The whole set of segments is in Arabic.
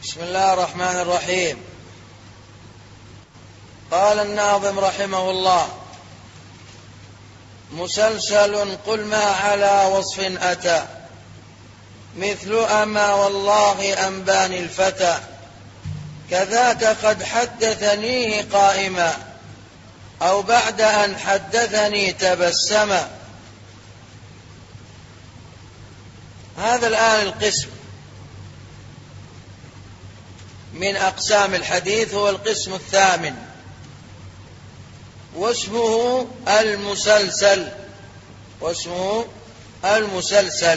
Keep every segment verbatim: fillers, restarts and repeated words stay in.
بسم الله الرحمن الرحيم. قال الناظم رحمه الله: مسلسل قل ما على وصف أتى مثل أما والله أنباني الفتى كذاك قد حدثنيه قائما أو بعد أن حدثني تبسما. هذا الآن القسم من أقسام الحديث هو القسم الثامن، واسمه المسلسل واسمه المسلسل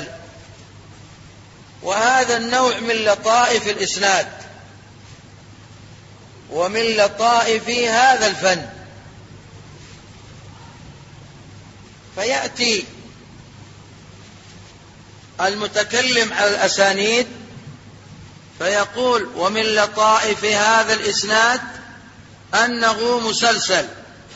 وهذا النوع من لطائف الإسناد ومن لطائف هذا الفن. فيأتي المتكلم على الأسانيد فيقول: ومن لطائف هذا الإسناد أنه مسلسل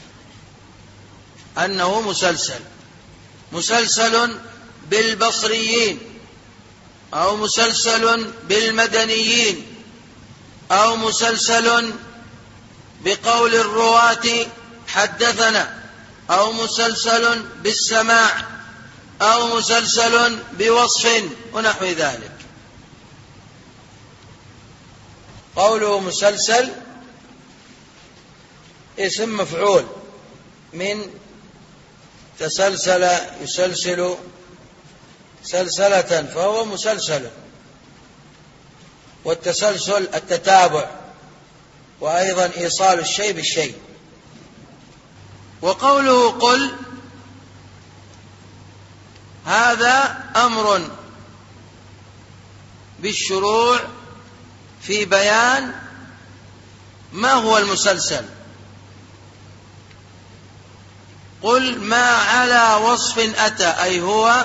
أنه مسلسل مسلسل بالبصريين أو مسلسل بالمدنيين أو مسلسل بقول الرواة حدثنا أو مسلسل بالسماع أو مسلسل بوصف ونحو ذلك. قوله مسلسل اسم مفعول من تسلسل يسلسل سلسلة فهو مسلسل، والتسلسل التتابع وأيضا إيصال الشيء بالشيء. وقوله قل هذا أمر بالشروع في بيان ما هو المسلسل. قل ما على وصف أتى، أي هو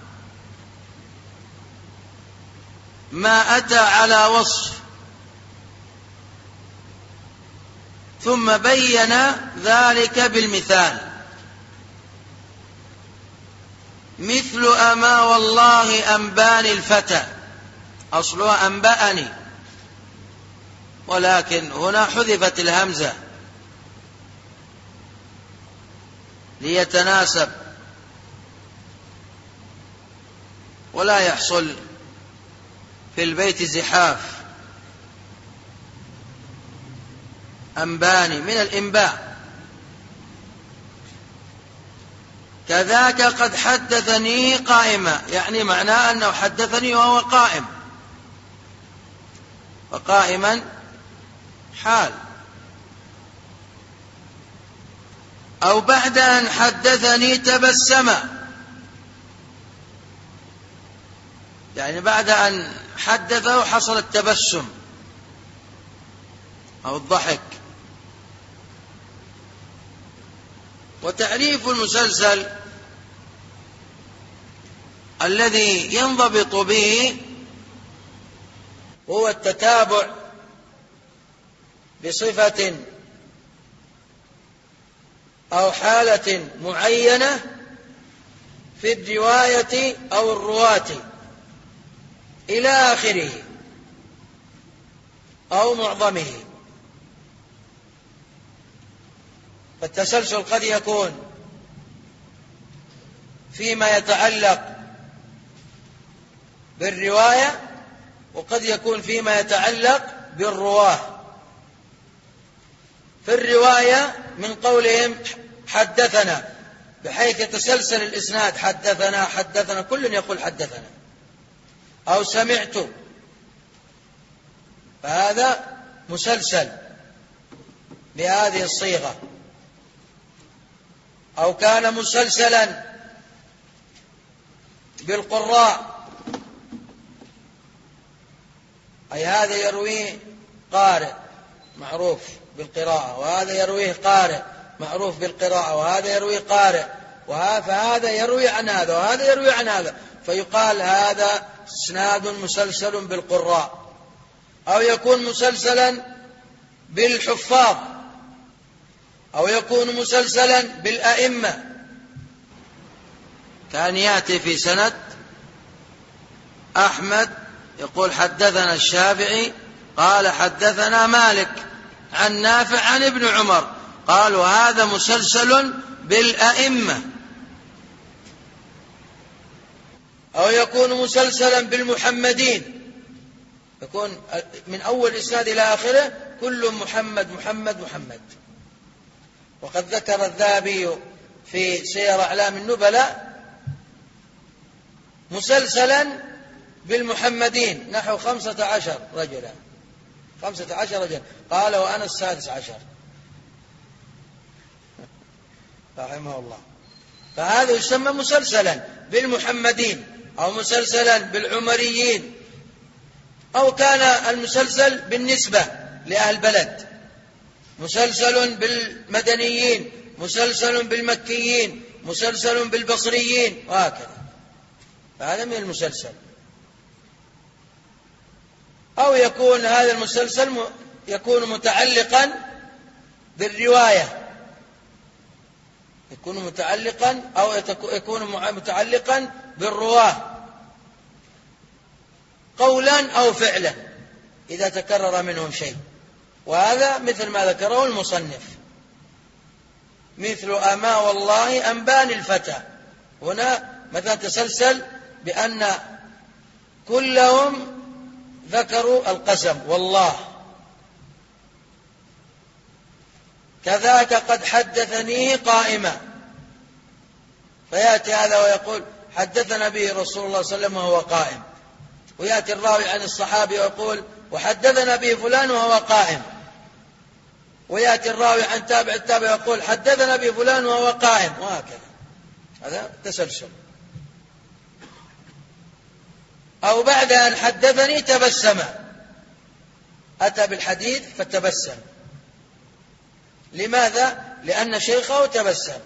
ما أتى على وصف، ثم بين ذلك بالمثال. مثل أما والله أنباني الفتى، أصلها أنبأني، ولكن هنا حذفت الهمزة ليتناسب ولا يحصل في البيت زحاف. أنباني من الإنباء. كذاك قد حدثني قائما، يعني معناه أنه حدثني وهو قائم، وقائما حال. أو بعد أن حدثني تبسم، يعني بعد أن حدثه حصل التبسم أو الضحك. وتعريف المسلسل الذي ينضبط به هو التتابع بصفة أو حالة معينة في الرواية أو الرواة إلى آخره أو معظمه. فالتسلسل قد يكون فيما يتعلق بالرواية، وقد يكون فيما يتعلق بالرواه. في الرواية من قولهم حدثنا، بحيث يتسلسل الإسناد حدثنا حدثنا كل يقول حدثنا، أو سمعت، فهذا مسلسل بهذه الصيغة. أو كان مسلسلا بالقراء، أي هذا يرويه قارئ معروف بالقراءة، وهذا يرويه قارئ معروف بالقراءة، وهذا يرويه قارئ، فهذا يروي عن هذا وهذا يروي عن هذا، فيقال هذا اسناد مسلسل بالقراء. أو يكون مسلسلا بالحفاظ، أو يكون مسلسلا بالأئمة، كان يأتي في سند أحمد يقول حدثنا الشافعي قال حدثنا مالك عن نافع عن ابن عمر قال وهذا مسلسل بالأئمة، أو يكون مسلسلا بالمحمدين، يكون من أول إسناد إلى آخره كل محمد محمد محمد. وقد ذكر الذهبي في سير أعلام النبلاء مسلسلا بالمحمدين نحو خمسة عشر رجلا، خمسة عشر رجلا، قال وأنا السادس عشر رحمه الله. فهذا يسمى مسلسلا بالمحمدين أو مسلسلا بالعمريين، أو كان المسلسل بالنسبة لأهل بلد، مسلسل بالمدنيين، مسلسل بالمكيين، مسلسل بالبصريين، وهكذا. فهذا من المسلسل. أو يكون هذا المسلسل يكون متعلقا بالرواية، يكون متعلقا أو يكون متعلقا بالرواه قولا أو فعلا إذا تكرر منهم شيء، وهذا مثل ما ذكره المصنف، مثل أما والله أنباني الفتى. هنا مثلا تسلسل بأن كلهم ذكروا القسم والله، كذاك قد حدثنيه قائما، فيأتي هذا ويقول حدثنا به رسول الله صلى الله عليه وسلم وهو قائم، ويأتي الراوي عن الصحابي ويقول وحدثنا به فلان وهو قائم، ويأتي الراوي عن تابع التابع ويقول حدثنا به فلان وهو قائم، وهكذا. هذا تسلسل. أو بعد أن حدثني تبسم، أتى بالحديث فتبسم. لماذا؟ لأن شيخه تبسم.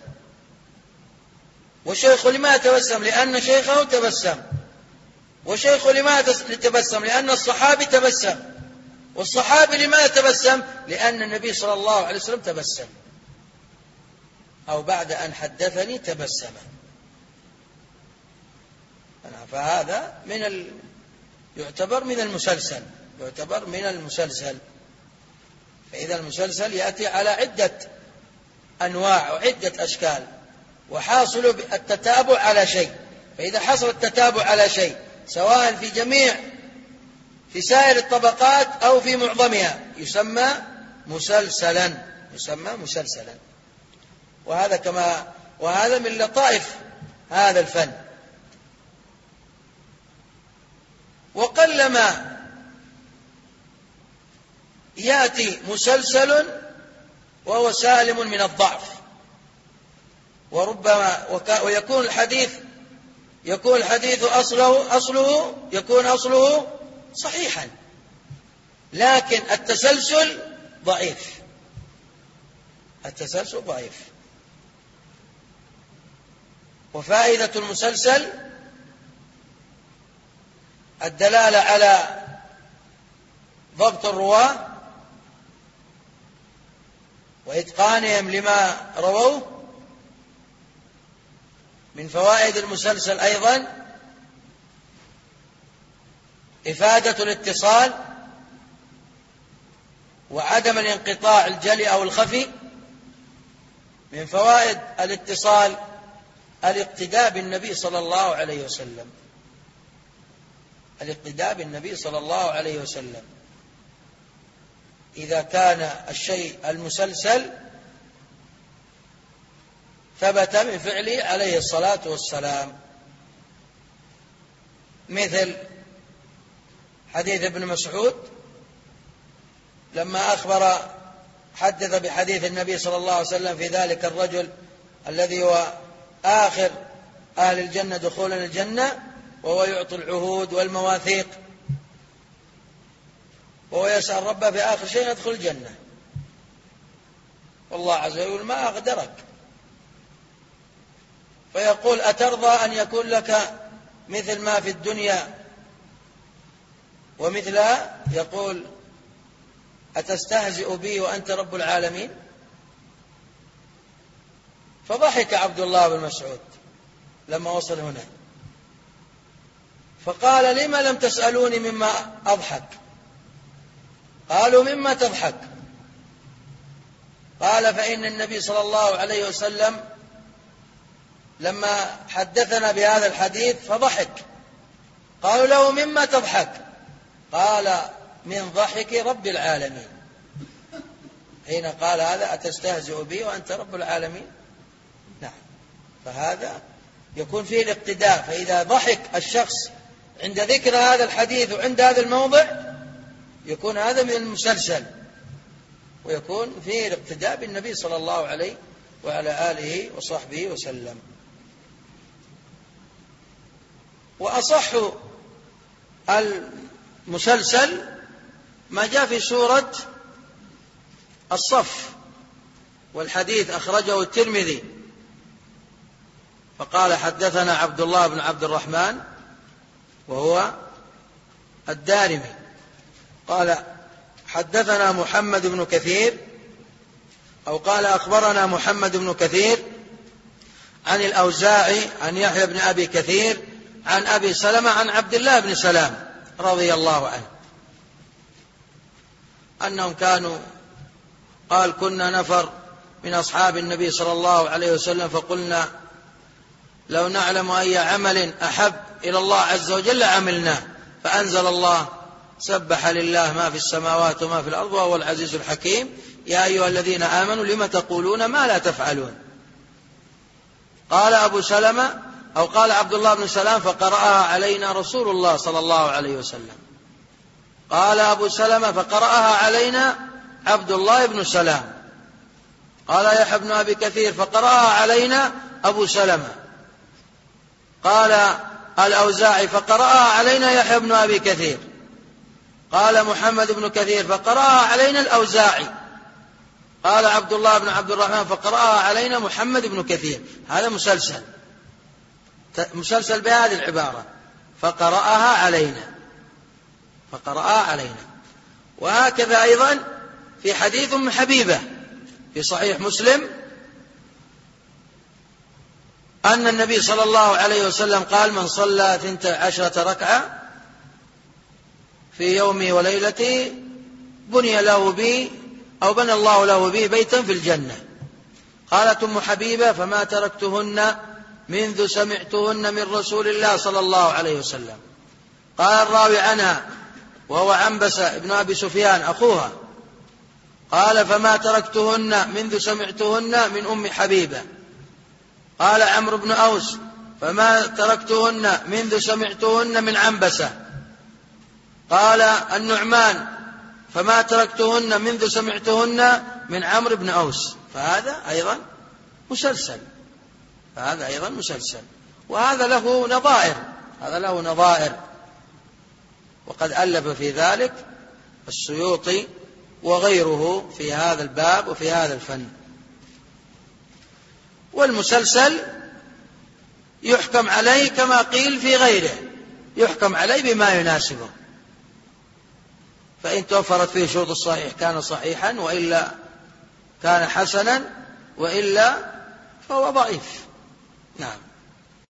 والشيخ لما تبسم؟ لأن شيخه تبسم. والشيخ لما تبسم؟ لأن الصحابي تبسم. والصحابي لما تبسم؟ لأن النبي صلى الله عليه وسلم تبسم. أو بعد أن حدثني تبسم. فهذا من ال... يعتبر من المسلسل، يعتبر من المسلسل. فإذا المسلسل يأتي على عدة أنواع وعدة أشكال، وحاصل التتابع على شيء. فإذا حصل التتابع على شيء سواء في جميع في سائر الطبقات أو في معظمها يسمى مسلسلا، يسمى مسلسلا. وهذا كما وهذا من لطائف هذا الفن. وقلما يأتي مسلسل وهو سالم من الضعف، وربما ويكون الحديث يكون الحديث أصله أصله يكون أصله صحيحا، لكن التسلسل ضعيف، التسلسل ضعيف. وفائدة المسلسل الدلالة على ضبط الرواة وإتقانهم لما رووه. من فوائد المسلسل أيضا إفادة الاتصال وعدم الانقطاع الجلي أو الخفي. من فوائد الاتصال الاقتداء بالنبي صلى الله عليه وسلم، الاقتداء بالنبي صلى الله عليه وسلم. إذا كان الشيء المسلسل ثبت من فعله عليه الصلاة والسلام، مثل حديث ابن مسعود لما أخبر حدث بحديث النبي صلى الله عليه وسلم في ذلك الرجل الذي هو آخر أهل الجنة دخولا الجنة، وهو يعطي العهود والمواثيق، وهو يسأل ربه في آخر شيء يدخل الجنة، والله عز وجل ما أقدرك، فيقول أترضى أن يكون لك مثل ما في الدنيا ومثلها؟ يقول أتستهزئ بي وأنت رب العالمين؟ فضحك عبد الله بن مسعود لما وصل هنا، فقال لما لم تسألوني مما أضحك؟ قالوا مما تضحك؟ قال فإن النبي صلى الله عليه وسلم لما حدثنا بهذا الحديث فضحك. قالوا له مما تضحك؟ قال من ضحك رب العالمين. حين قال هذا أتستهزئ بي وأنت رب العالمين؟ نعم. فهذا يكون فيه الاقتداء. فإذا ضحك الشخص عند ذكر هذا الحديث وعند هذا الموضع يكون هذا من المسلسل، ويكون فيه الاقتداء بالنبي صلى الله عليه وعلى آله وصحبه وسلم. وأصح المسلسل ما جاء في سورة الصف، والحديث أخرجه الترمذي فقال حدثنا عبد الله بن عبد الرحمن وهو الدارمي قال حدثنا محمد بن كثير أو قال أخبرنا محمد بن كثير عن الأوزاعي عن يحيى بن أبي كثير عن أبي سلمة عن عبد الله بن سلام رضي الله عنه أنهم كانوا قال كنا نفر من أصحاب النبي صلى الله عليه وسلم فقلنا لو نعلم أي عمل أحب إلى الله عز وجل عملناه، فأنزل الله سبح لله ما في السماوات وما في الأرض وهو العزيز الحكيم يا أيها الذين آمنوا لم تقولون ما لا تفعلون. قال أبو سلمة أو قال عبد الله بن سلام فقرأها علينا رسول الله صلى الله عليه وسلم. قال أبو سلمة فقرأها علينا عبد الله بن سلام. قال يحيى بن أبي كثير فقرأها علينا أبو سلمة. قال الأوزاعي فقرأها علينا يحيى بن أبي كثير. قال محمد بن كثير فقرأها علينا الأوزاعي. قال عبد الله بن عبد الرحمن فقرأها علينا محمد بن كثير. هذا مسلسل مسلسل بهذه العبارة فقرأها علينا فقرأها علينا. وهكذا أيضا في حديث أم حبيبة في صحيح مسلم أن النبي صلى الله عليه وسلم قال من صلى ثنتا عشرة ركعة في يومه وليلته بني له بي أو بنى الله له به بيتا في الجنة. قالت أم حبيبة فما تركتهن منذ سمعتهن من رسول الله صلى الله عليه وسلم. قال الراوي عنها وهو عنبسة ابن أبي سفيان أخوها قال فما تركتهن منذ سمعتهن من أم حبيبة. قال عمرو بن أوس فما تركتهن منذ سمعتهن من عنبسة. قال النعمان فما تركتهن منذ سمعتهن من عمرو بن أوس. فهذا أيضا مسلسل فهذا أيضا مسلسل وهذا له نظائر هذا له نظائر وقد ألف في ذلك السيوطي وغيره في هذا الباب وفي هذا الفن. والمسلسل يحكم عليه كما قيل في غيره يحكم عليه بما يناسبه، فإن توفرت فيه شروط الصحيح كان صحيحا وإلا كان حسنا وإلا فهو ضعيف. نعم.